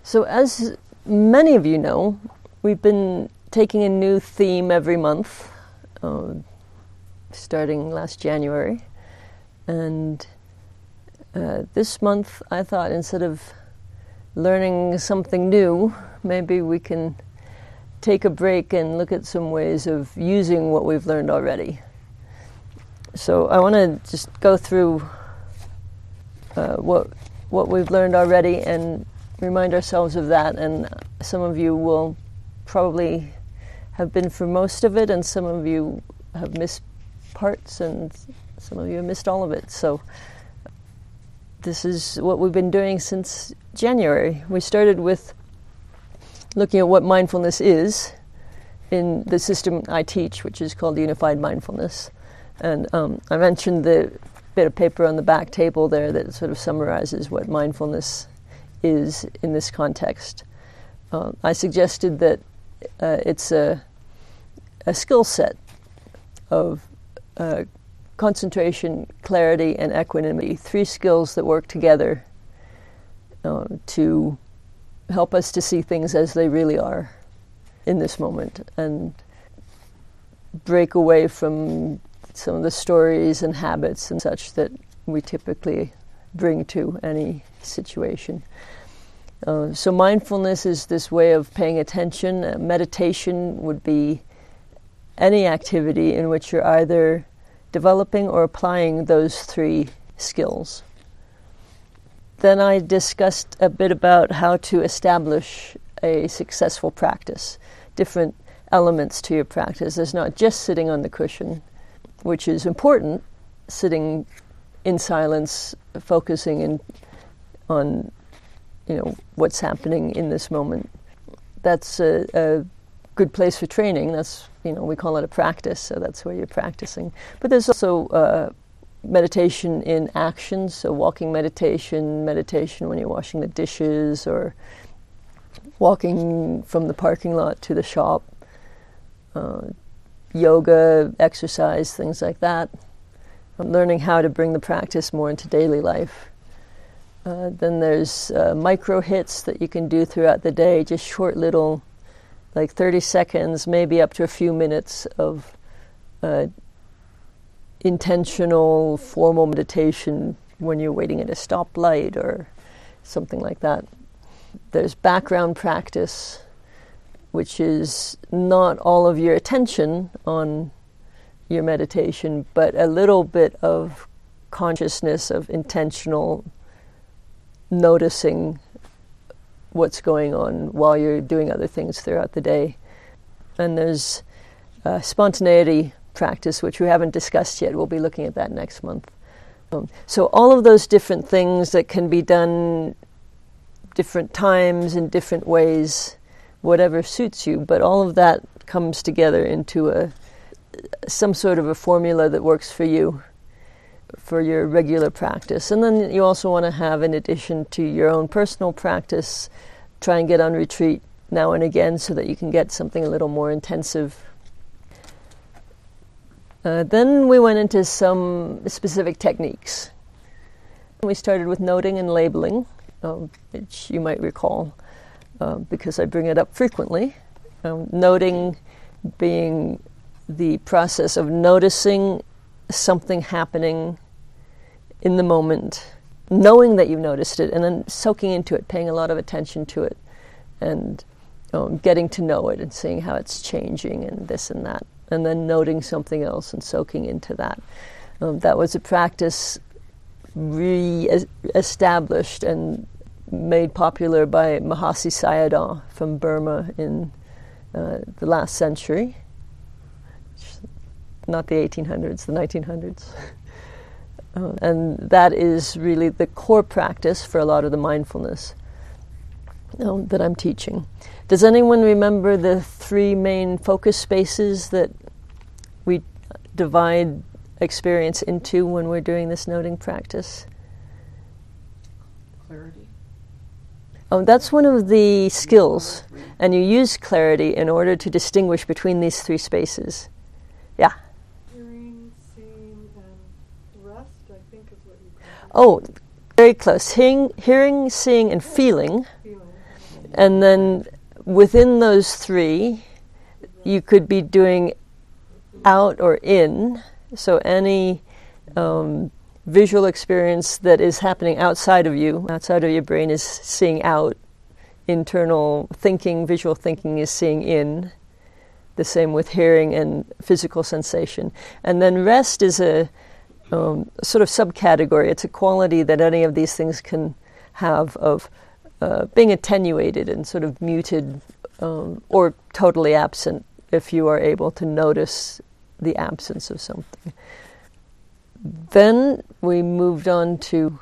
So as many of you know, we've been taking a new theme every month, starting last January. And this month I thought instead of learning something new, maybe we can take a break and look at some ways of using what we've learned already. So I want to just go through what we've learned already and remind ourselves of that. And some of you will probably have been for most of it, and some of you have missed parts, and some of you have missed all of it. So this is what we've been doing since January. We started with looking at what mindfulness is in the system I teach, which is called Unified Mindfulness. And I mentioned the bit of paper on the back table there that sort of summarizes what mindfulness is in this context. I suggested that it's a skill set of concentration, clarity, and equanimity, 3 skills that work together to help us to see things as they really are in this moment and break away from some of the stories and habits and such that we typically bring to any situation. So mindfulness is this way of paying attention. Meditation would be any activity in which you're either developing or applying those 3 skills. Then I discussed a bit about how to establish a successful practice, different elements to your practice. There's not just sitting on the cushion, which is important, sitting in silence, focusing on what's happening in this moment. That's a good place for training. That's, we call it a practice, so that's where you're practicing. But there's also meditation in action, so walking meditation when you're washing the dishes or walking from the parking lot to the shop, yoga, exercise, things like that. Learning how to bring the practice more into daily life. Then there's micro hits that you can do throughout the day, just short little, like 30 seconds, maybe up to a few minutes of intentional, formal meditation when you're waiting at a stoplight or something like that. There's background practice, which is not all of your attention on your meditation, but a little bit of consciousness, of intentional noticing what's going on while you're doing other things throughout the day. And there's spontaneity practice, which we haven't discussed yet. We'll be looking at that next month. So all of those different things that can be done different times in different ways, whatever suits you, but all of that comes together into some sort of a formula that works for you for your regular practice. And then you also want to have, in addition to your own personal practice, try and get on retreat now and again so that you can get something a little more intensive. Then we went into some specific techniques. We started with noting and labeling, which you might recall because I bring it up frequently. Noting being the process of noticing something happening in the moment, knowing that you've noticed it, and then soaking into it, paying a lot of attention to it, and getting to know it and seeing how it's changing and this and that, and then noting something else and soaking into that. That was a practice re-established and made popular by Mahasi Sayadaw from Burma in the last century. Not the 1800s, the 1900s. And that is really the core practice for a lot of the mindfulness that I'm teaching. Does anyone remember the 3 main focus spaces that we divide experience into when we're doing this noting practice? Clarity. That's one of the skills, and you use clarity in order to distinguish between these 3 spaces. Yeah? Hearing, seeing, and rest, I think is what you call it. Oh, very close. Hearing, seeing, and feeling. And then within those three, you could be doing out or in. So any visual experience that is happening outside of you, outside of your brain, is seeing out. Internal thinking, visual thinking, is seeing in. The same with hearing and physical sensation. And then rest is a sort of subcategory. It's a quality that any of these things can have of being attenuated and sort of muted or totally absent if you are able to notice the absence of something. Then we moved on to,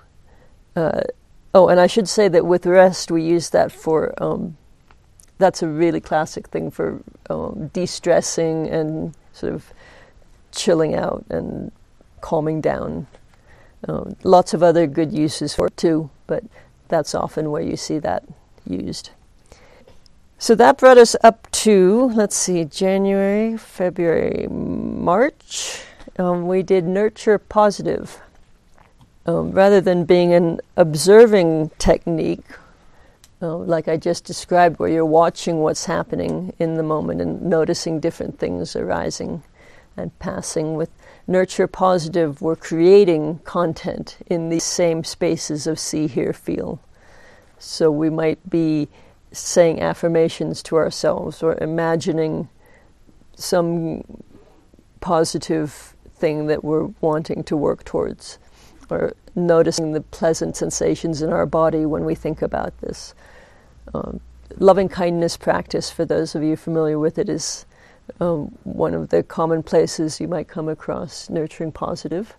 and I should say that with rest we use that for, that's a really classic thing for de-stressing and sort of chilling out and calming down. Lots of other good uses for it too, but that's often where you see that used. So that brought us up to, let's see, January, February, March. We did nurture positive. Rather than being an observing technique, like I just described, where you're watching what's happening in the moment and noticing different things arising and passing, with nurture positive, we're creating content in these same spaces of see, hear, feel. So we might be saying affirmations to ourselves or imagining some positive thing that we're wanting to work towards, or noticing the pleasant sensations in our body when we think about this. Loving kindness practice, for those of you familiar with it, is one of the common places you might come across nurturing positive.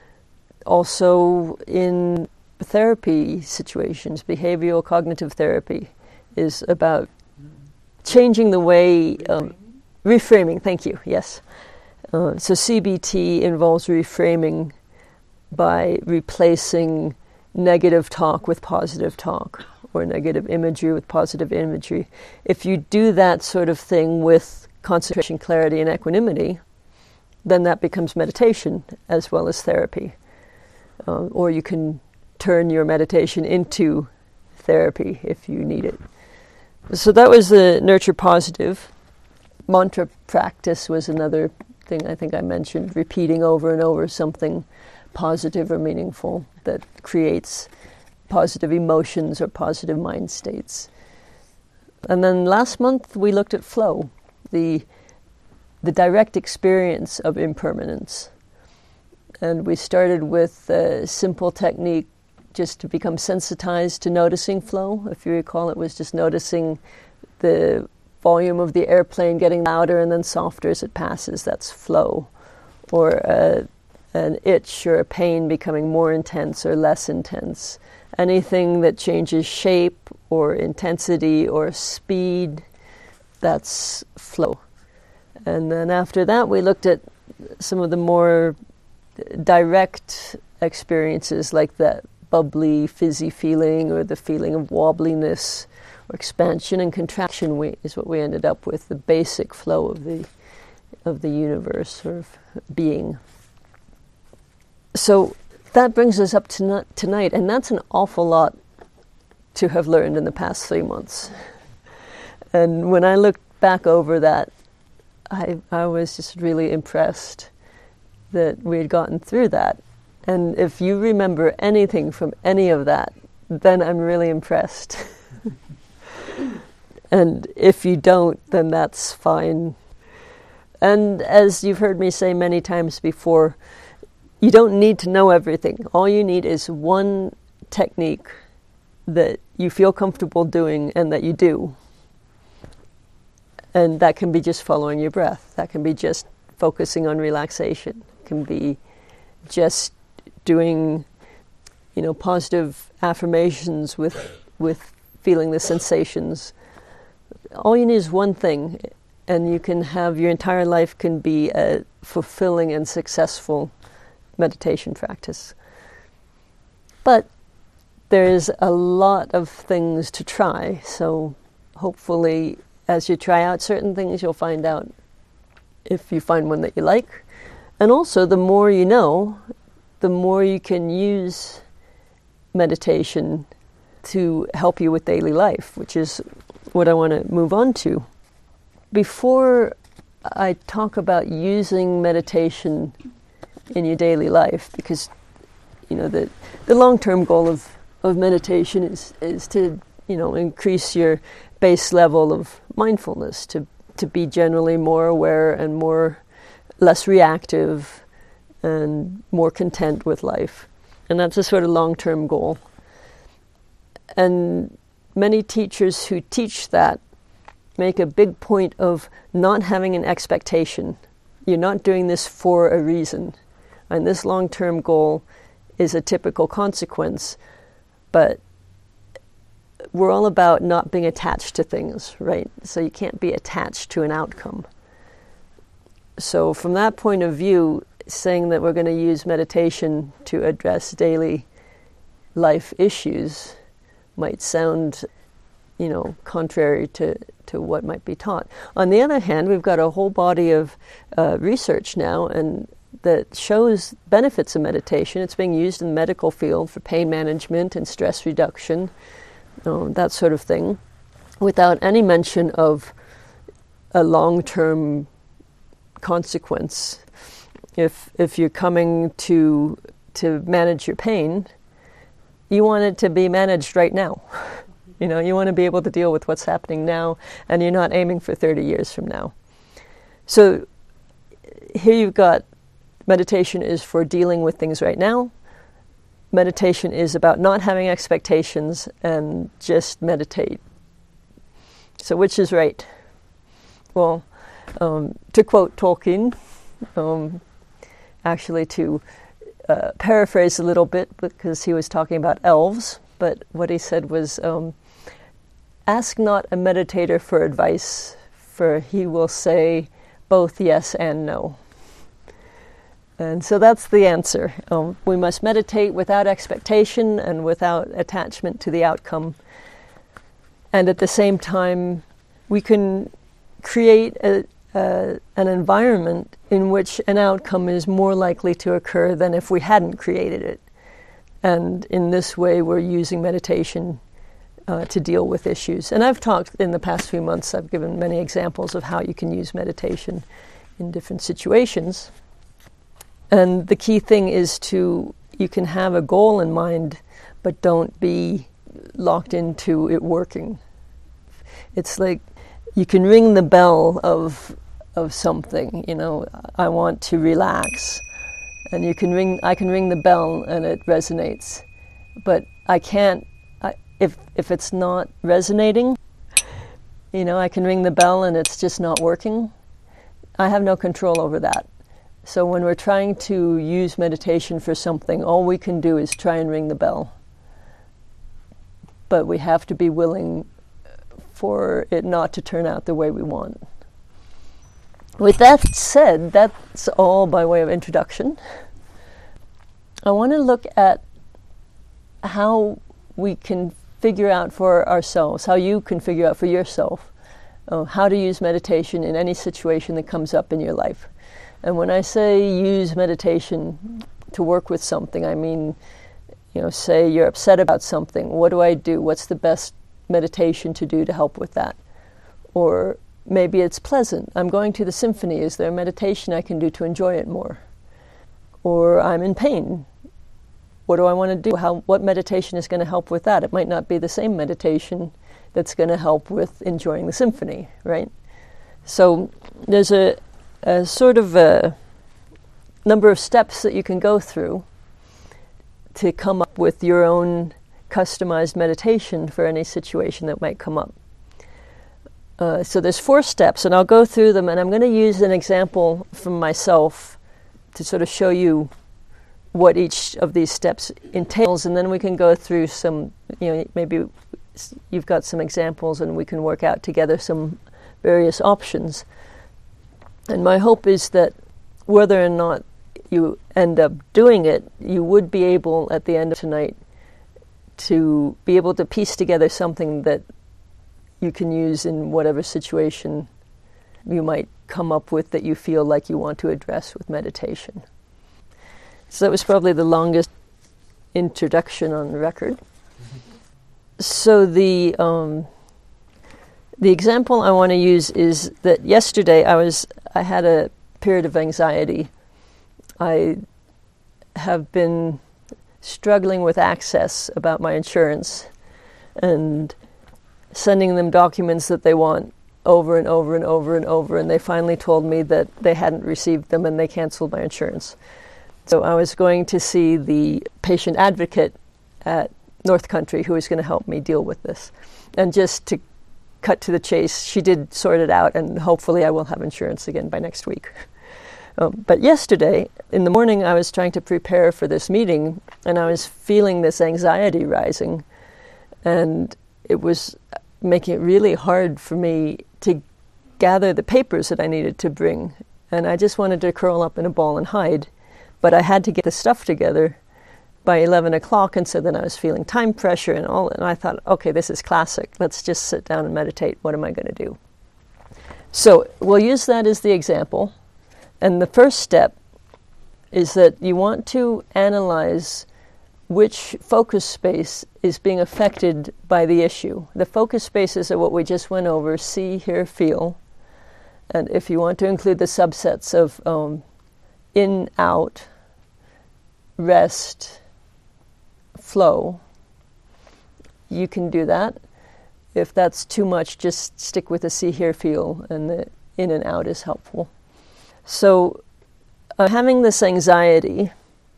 Also in therapy situations, behavioral cognitive therapy is about changing the way, reframing, thank you, yes. So CBT involves reframing by replacing negative talk with positive talk, or negative imagery with positive imagery. If you do that sort of thing with concentration, clarity, and equanimity, then that becomes meditation as well as therapy. Or you can turn your meditation into therapy if you need it. So that was the nurture positive. Mantra practice was another thing I think I mentioned, repeating over and over something positive or meaningful that creates positive emotions or positive mind states. And then last month we looked at flow, the direct experience of impermanence. And we started with a simple technique just to become sensitized to noticing flow. If you recall, it was just noticing the volume of the airplane getting louder and then softer as it passes. That's flow. Or an itch or a pain becoming more intense or less intense. Anything that changes shape or intensity or speed, that's flow. And then after that, we looked at some of the more direct experiences, like that bubbly, fizzy feeling, or the feeling of wobbliness, or expansion and contraction is what we ended up with, the basic flow of the universe, or of being. So that brings us up to tonight, and that's an awful lot to have learned in the past 3 months. And when I looked back over that, I was just really impressed that we had gotten through that. And if you remember anything from any of that, then I'm really impressed. And if you don't, then that's fine. And as you've heard me say many times before, you don't need to know everything. All you need is one technique that you feel comfortable doing and that you do. And that can be just following your breath. That can be just focusing on relaxation. It can be just doing, positive affirmations with feeling the sensations. All you need is one thing, and you can have your entire life can be a fulfilling and successful meditation practice. But there's a lot of things to try, so hopefully as you try out certain things, you'll find out if you find one that you like. And also, the more you know, the more you can use meditation to help you with daily life, which is what I want to move on to. Before I talk about using meditation in your daily life, because the long-term goal of meditation is to increase your base level of mindfulness, to be generally more aware and less reactive and more content with life. And that's a sort of long-term goal. And many teachers who teach that make a big point of not having an expectation. You're not doing this for a reason. And this long-term goal is a typical consequence. But we're all about not being attached to things, right? So you can't be attached to an outcome. So from that point of view, saying that we're going to use meditation to address daily life issues might sound, contrary to what might be taught. On the other hand, we've got a whole body of research now and that shows benefits of meditation. It's being used in the medical field for pain management and stress reduction, that sort of thing, without any mention of a long-term consequence. If you're coming to manage your pain, you want it to be managed right now. You want to be able to deal with what's happening now, and you're not aiming for 30 years from now. So here you've got meditation is for dealing with things right now. Meditation is about not having expectations and just meditate. So which is right? Well, to quote Tolkien, actually to paraphrase a little bit, because he was talking about elves, but what he said was, ask not a meditator for advice, for he will say both yes and no. And so that's the answer. We must meditate without expectation and without attachment to the outcome. And at the same time, we can create an environment in which an outcome is more likely to occur than if we hadn't created it. And in this way, we're using meditation to deal with issues. And I've talked in the past few months, I've given many examples of how you can use meditation in different situations. And the key thing is you can have a goal in mind, but don't be locked into it working. It's like you can ring the bell of something, I want to relax. And I can ring the bell and it resonates. But I can't, if it's not resonating, I can ring the bell and it's just not working. I have no control over that. So when we're trying to use meditation for something, all we can do is try and ring the bell. But we have to be willing for it not to turn out the way we want. With that said, that's all by way of introduction. I want to look at how we can figure out for ourselves, how you can figure out for yourself, how to use meditation in any situation that comes up in your life. And when I say use meditation to work with something, I mean, say you're upset about something. What do I do? What's the best meditation to do to help with that? Or maybe it's pleasant. I'm going to the symphony. Is there a meditation I can do to enjoy it more? Or I'm in pain. What do I want to do? What meditation is going to help with that? It might not be the same meditation that's going to help with enjoying the symphony, right? So there's a sort of a number of steps that you can go through to come up with your own customized meditation for any situation that might come up. So there's 4 steps, and I'll go through them, and I'm going to use an example from myself to sort of show you what each of these steps entails, and then we can go through some, maybe you've got some examples and we can work out together some various options. And my hope is that whether or not you end up doing it, you would be able, at the end of tonight, to be able to piece together something that you can use in whatever situation you might come up with that you feel like you want to address with meditation. So that was probably the longest introduction on the record. So the The example I want to use is that yesterday I had a period of anxiety. I have been struggling with access about my insurance and sending them documents that they want over and over and over and over, and they finally told me that they hadn't received them and they canceled my insurance. So I was going to see the patient advocate at North Country who was going to help me deal with this. And just to cut to the chase, she did sort it out, and hopefully I will have insurance again by next week. But yesterday, in the morning, I was trying to prepare for this meeting, and I was feeling this anxiety rising, and it was making it really hard for me to gather the papers that I needed to bring. And I just wanted to curl up in a ball and hide. But I had to get the stuff together by 11 o'clock, and so then I was feeling time pressure and all, and I thought, okay, this is classic. Let's just sit down and meditate. What am I going to do? So we'll use that as the example. And the first step is that you want to analyze which focus space is being affected by the issue. The focus spaces are what we just went over: see, hear, feel. And if you want to include the subsets of in, out, rest, flow, you can do that. If that's too much, just stick with the see, hear, feel, and the in and out is helpful. So having this anxiety,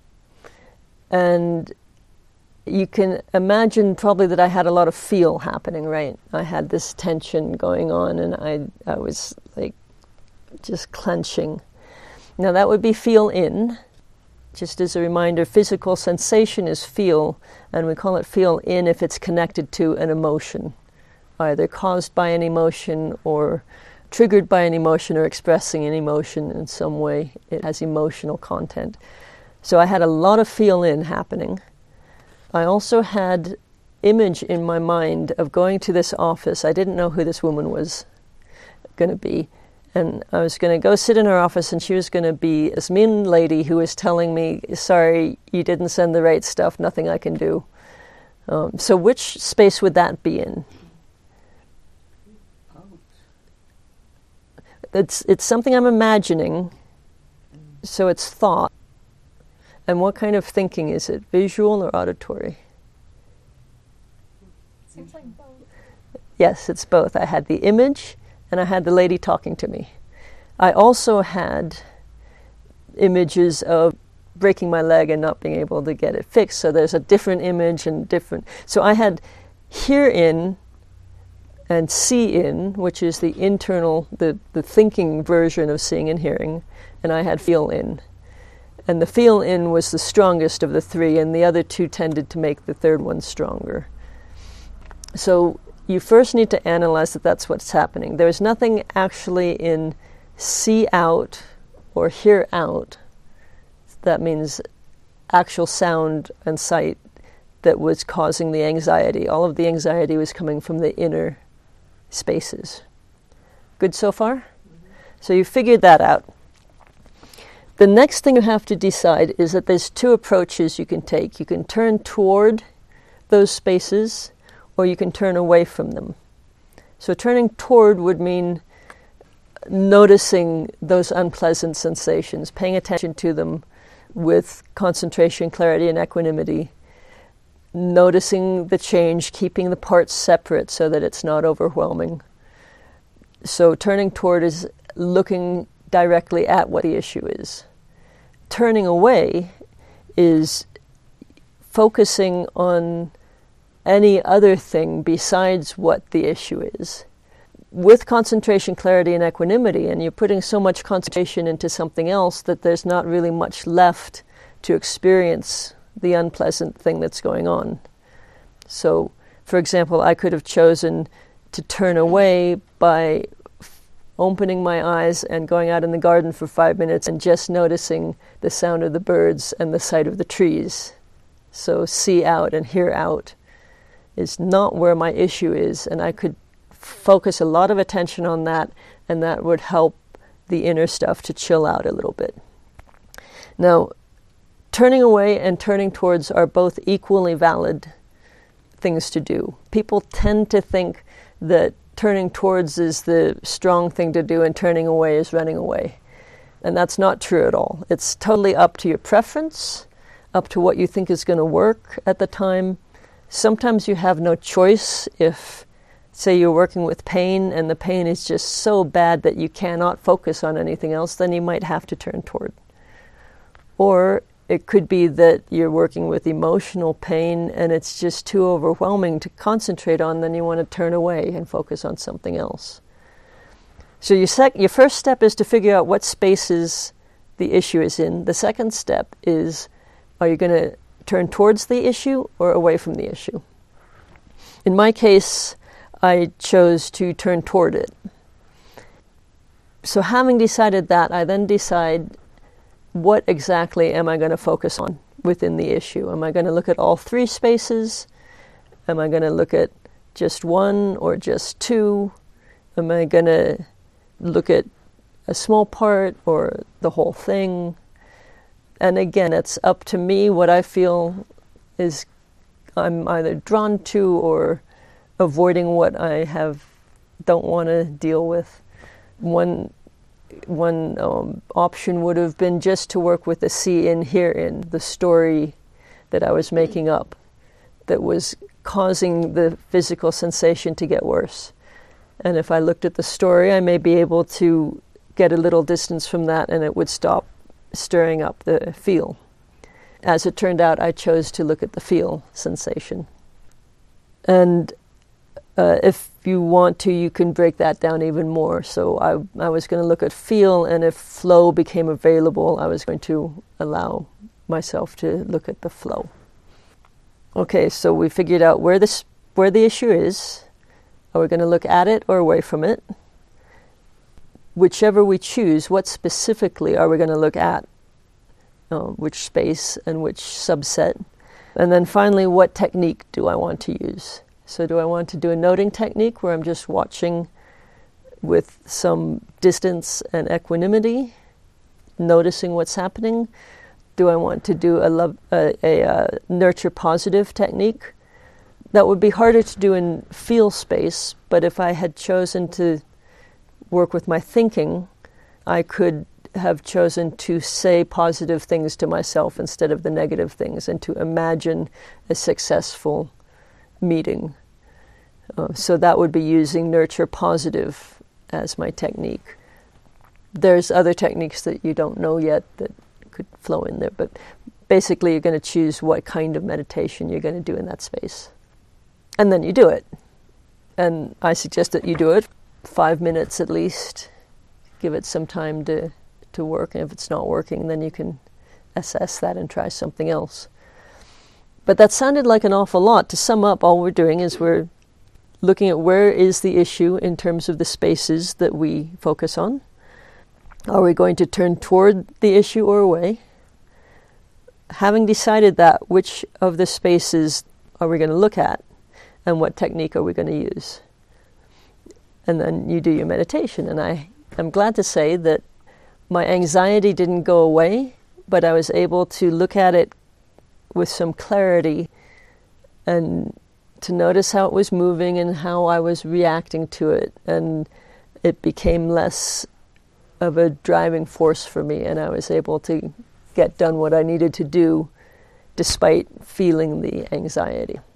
and you can imagine probably that I had a lot of feel happening, right? I had this tension going on, and I was like just clenching. Now that would be feel in. Just as a reminder, physical sensation is feel, and we call it feel in if it's connected to an emotion, either caused by an emotion or triggered by an emotion or expressing an emotion in some way. It has emotional content. So I had a lot of feel in happening. I also had image in my mind of going to this office. I didn't know who this woman was going to be. And I was going to go sit in her office, and she was going to be this mean lady who was telling me, sorry, you didn't send the right stuff, nothing I can do. So which space would that be in? It's something I'm imagining, so it's thought. And what kind of thinking is it, visual or auditory? Seems like both. Yes, it's both. I had the image, and I had the lady talking to me. I also had images of breaking my leg and not being able to get it fixed. So there's a different image and different. So I had hear in and see in, which is the internal, the thinking version of seeing and hearing, and I had feel in. And the feel in was the strongest of the three, and the other two tended to make the third one stronger. So you first need to analyze that that's what's happening. There's nothing actually in see out or hear out, that means actual sound and sight, that was causing the anxiety. All of the anxiety was coming from the inner spaces. Good so far? Mm-hmm. So you figured that out. The next thing you have to decide is that there's two approaches you can take. You can turn toward those spaces, or you can turn away from them. So turning toward would mean noticing those unpleasant sensations, paying attention to them with concentration, clarity, and equanimity, noticing the change, keeping the parts separate so that it's not overwhelming. So turning toward is looking directly at what the issue is. Turning away is focusing on any other thing besides what the issue is. With concentration, clarity, and equanimity, and you're putting so much concentration into something else that there's not really much left to experience the unpleasant thing that's going on. So, for example, I could have chosen to turn away by opening my eyes and going out in the garden for 5 minutes and just noticing the sound of the birds and the sight of the trees. So see out and hear out is not where my issue is, and I could focus a lot of attention on that, and that would help the inner stuff to chill out a little bit. Now, turning away and turning towards are both equally valid things to do. People tend to think that turning towards is the strong thing to do and turning away is running away. And that's not true at all. It's totally up to your preference, up to what you think is going to work at the time. Sometimes you have no choice. If, say, you're working with pain and the pain is just so bad that you cannot focus on anything else, then you might have to turn toward. Or it could be that you're working with emotional pain and it's just too overwhelming to concentrate on, then you want to turn away and focus on something else. So your first step is to figure out what spaces the issue is in. The second step is, are you going to turn towards the issue or away from the issue? In my case, I chose to turn toward it. So having decided that, I then decide, what exactly am I going to focus on within the issue? Am I going to look at all three spaces? Am I going to look at just one or just two? Am I going to look at a small part or the whole thing? And again, it's up to me what I feel is I'm either drawn to or avoiding what I don't want to deal with. One option would have been just to work with the see in, hear in, the story that I was making up that was causing the physical sensation to get worse. And if I looked at the story, I may be able to get a little distance from that and it would stop stirring up the feel. As it turned out, I chose to look at the feel sensation. And if you want to, you can break that down even more. So I was going to look at feel, and if flow became available, I was going to allow myself to look at the flow. Okay, so we figured out where the issue is. Are we going to look at it or away from it? Whichever we choose, what specifically are we going to look at? Which space and which subset? And then finally, what technique do I want to use? So do I want to do a noting technique where I'm just watching with some distance and equanimity, noticing what's happening? Do I want to do a nurture positive technique? That would be harder to do in feel space, but if I had chosen to work with my thinking, I could have chosen to say positive things to myself instead of the negative things, and to imagine a successful meeting. So that would be using nurture positive as my technique. There's other techniques that you don't know yet that could flow in there, but basically you're going to choose what kind of meditation you're going to do in that space. And then you do it. And I suggest that you do it 5 minutes at least. Give it some time to work, and if it's not working, then you can assess that and try something else. But that sounded like an awful lot. To sum up, all we're doing is we're looking at where is the issue in terms of the spaces that we focus on. Are we going to turn toward the issue or away? Having decided that, which of the spaces are we going to look at, and what technique are we going to use? And then you do your meditation. And I'm glad to say that my anxiety didn't go away, but I was able to look at it with some clarity and to notice how it was moving and how I was reacting to it. And it became less of a driving force for me, and I was able to get done what I needed to do despite feeling the anxiety.